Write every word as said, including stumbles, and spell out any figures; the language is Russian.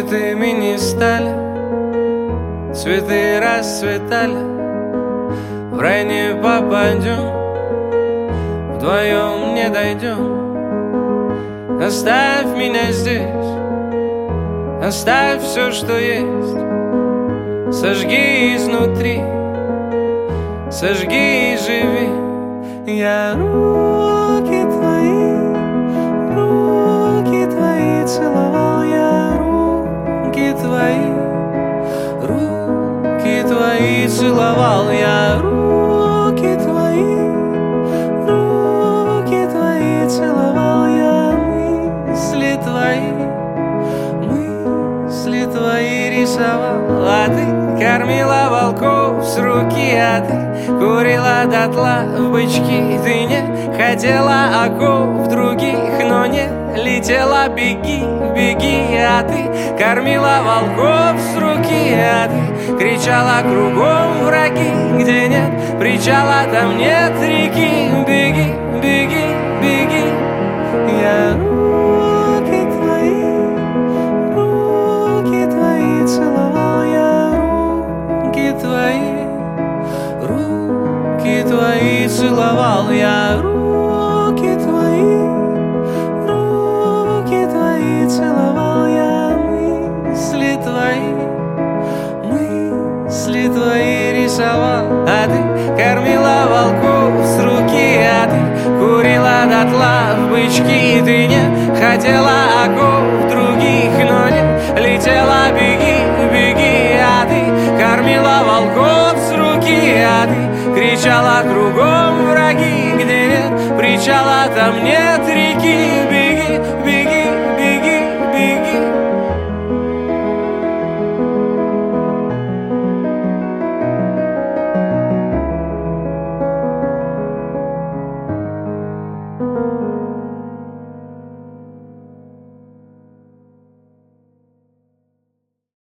святыми не стали, цветы расцветали, в рай не попадем, вдвоем не дойдем. Оставь меня здесь, оставь все, что есть, сожги изнутри, сожги и живи. Я руки твои, руки твои целовал, я руки твои, руки твои целовал, я руки твои, руки твои целовал, я мысли твои, мысли твои рисовал. А ты кормила волков с руки, а ты курила дотла в бычки. Ты не хотела оков других, но не летела. Беги, беги, а ты кормила волков с руки, а ты кричала кругом враги. Где нет причала, там нет реки. Беги, беги, беги. Я руки твои, руки твои целовал, я руки твои, руки твои целовал, я руки твои, руки твои целовал, я мысли твои, мысли твои рисовал. А ты кормила волков с руки, а ты курила дотла в бычки. Ты не хотела оков других, но не летела. Беги, беги, а ты кормила волков с руки, а ты кричала кругом враги. Где нет причала, там нет реки.